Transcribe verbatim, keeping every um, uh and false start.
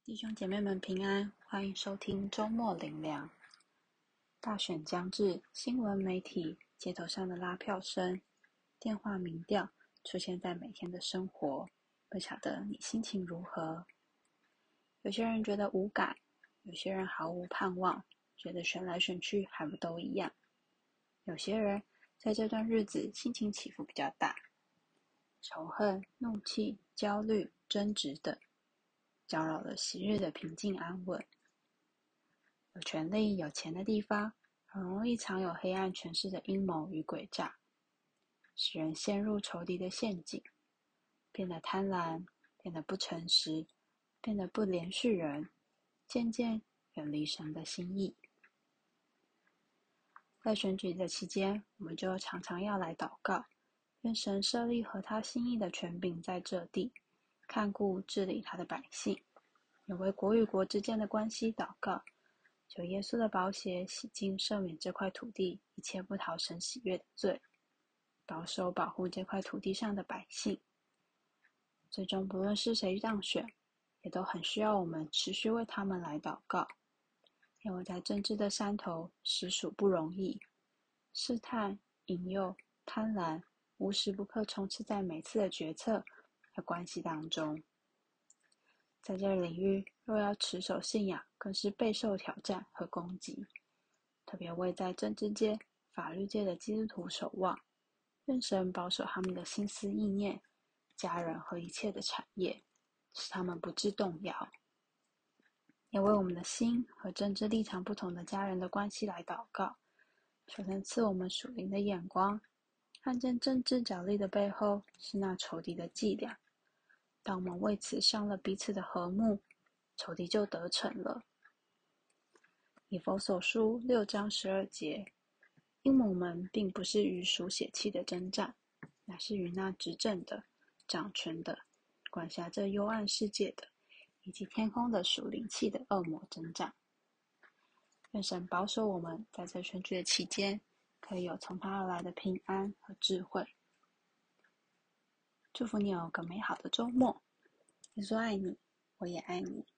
弟兄姐妹们平安，欢迎收听周末灵粮。大选将至，新闻媒体、街头上的拉票声、电话民调出现在每天的生活，不晓得你心情如何？有些人觉得无感，有些人毫无盼望，觉得选来选去还不都一样。有些人在这段日子心情起伏比较大，仇恨、怒气、焦虑、争执等搅扰了昔日的平静安稳。有权力、有钱的地方，很容易藏有黑暗权势的阴谋与诡诈，使人陷入仇敌的陷阱，变得贪婪，变得不诚实，变得不连续人，渐渐远离神的心意。在选举的期间，我们就常常要来祷告，愿神设立合他心意的权柄在这地，看顾治理他的百姓，也为国与国之间的关系祷告，求耶稣的宝血洗净赦免这块土地一切不讨神喜悦的罪，保守保护这块土地上的百姓。最终不论是谁当选，也都很需要我们持续为他们来祷告，因为在政治的山头实属不容易，试探、引诱、贪婪无时不刻充斥在每次的决策和关系当中。在这领域，若要持守信仰，更是备受挑战和攻击。特别为在政治界、法律界的基督徒守望，愿神保守他们的心思意念、家人和一切的产业，使他们不致动摇。也为我们的心和政治立场不同的家人的关系来祷告，求神赐我们属灵的眼光，看见政治角力的背后是那仇敌的伎俩。当我们为此伤了彼此的和睦，仇敌就得逞了。以弗所书六章十二节，阴谋们并不是与属血气的征战，乃是与那执政的、掌权的、管辖这幽暗世界的，以及天空的属灵气的恶魔征战。愿神保守我们在这选举的期间，可以有从他而来的平安和智慧。祝福你有个美好的周末。耶稣爱你，我也爱你。